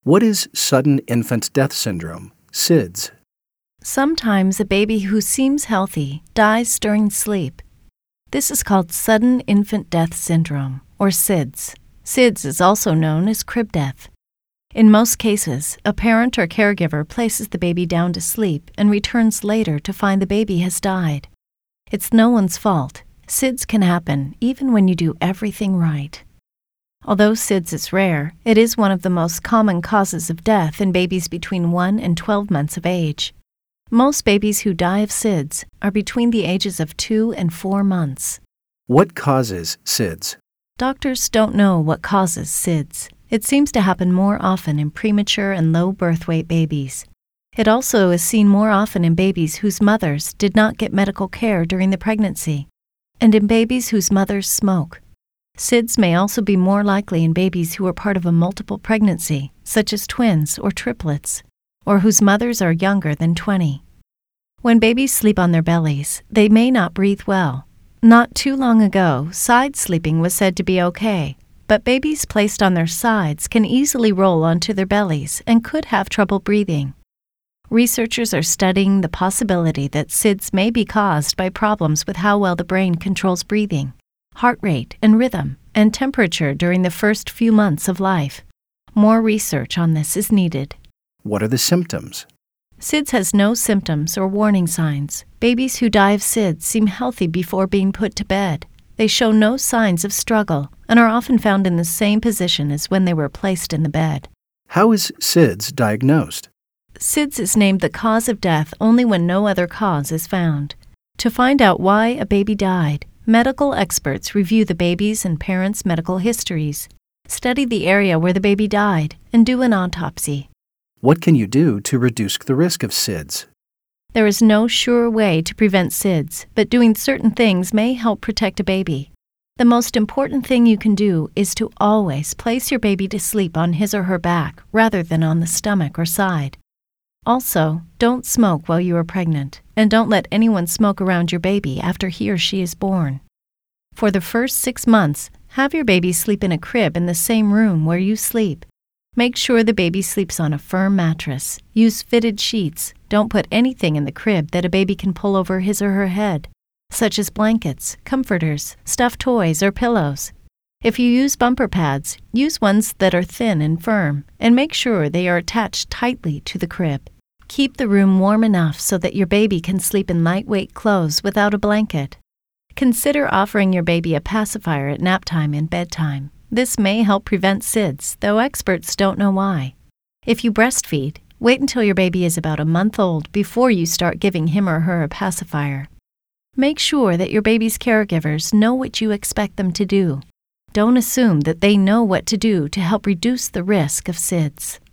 What is sudden infant death syndrome, SIDS? Sometimes a baby who seems healthy dies during sleep. This is called sudden infant death syndrome, or SIDS. SIDS is also known as crib death. In most cases, a parent or caregiver places the baby down to sleep and returns later to find the baby has died. It's no one's fault. SIDS can happen even when you do everything right. Although SIDS is rare, it is one of the most common causes of death in babies between 1 and 12 months of age. Most babies who die of SIDS are between the ages of 2 and 4 months. What causes SIDS? Doctors don't know what causes SIDS. It seems to happen more often in premature and low birth weight babies. It also is seen more often in babies whose mothers did not get medical care during the pregnancy, and in babies whose mothers smoke. SIDS may also be more likely in babies who are part of a multiple pregnancy, such as twins or triplets, or whose mothers are younger than 20. When babies sleep on their bellies, they may not breathe well. Not too long ago, side sleeping was said to be okay, but babies placed on their sides can easily roll onto their bellies and could have trouble breathing. Researchers are studying the possibility that SIDS may be caused by problems with how well the brain controls breathing, heart rate and rhythm, and temperature during the first few months of life. More research on this is needed. What are the symptoms? SIDS has no symptoms or warning signs. Babies who die of SIDS seem healthy before being put to bed. They show no signs of struggle and are often found in the same position as when they were placed in the bed. How is SIDS diagnosed? SIDS is named the cause of death only when no other cause is found. To find out why a baby died, medical experts review the baby's and parents' medical histories, study the area where the baby died, and do an autopsy. What can you do to reduce the risk of SIDS? There is no sure way to prevent SIDS, but doing certain things may help protect a baby. The most important thing you can do is to always place your baby to sleep on his or her back rather than on the stomach or side. Also, don't smoke while you are pregnant, and don't let anyone smoke around your baby after he or she is born. For the first 6 months, have your baby sleep in a crib in the same room where you sleep. Make sure the baby sleeps on a firm mattress. Use fitted sheets. Don't put anything in the crib that a baby can pull over his or her head, such as blankets, comforters, stuffed toys, or pillows. If you use bumper pads, use ones that are thin and firm, and make sure they are attached tightly to the crib. Keep the room warm enough so that your baby can sleep in lightweight clothes without a blanket. Consider offering your baby a pacifier at nap time and bedtime. This may help prevent SIDS, though experts don't know why. If you breastfeed, wait until your baby is about a month old before you start giving him or her a pacifier. Make sure that your baby's caregivers know what you expect them to do. Don't assume that they know what to do to help reduce the risk of SIDS.